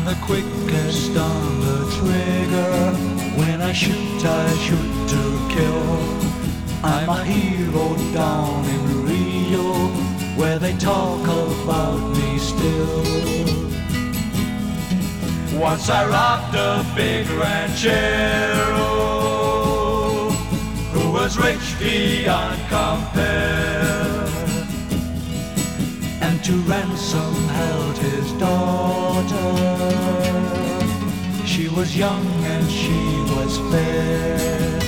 the quickest on the trigger. When I shoot to kill. I'm a hero down in Rio, where they talk about me still. Once I robbed a big ranchero who was rich beyond compare, and to ransom held his daughter. She was young and she was fair.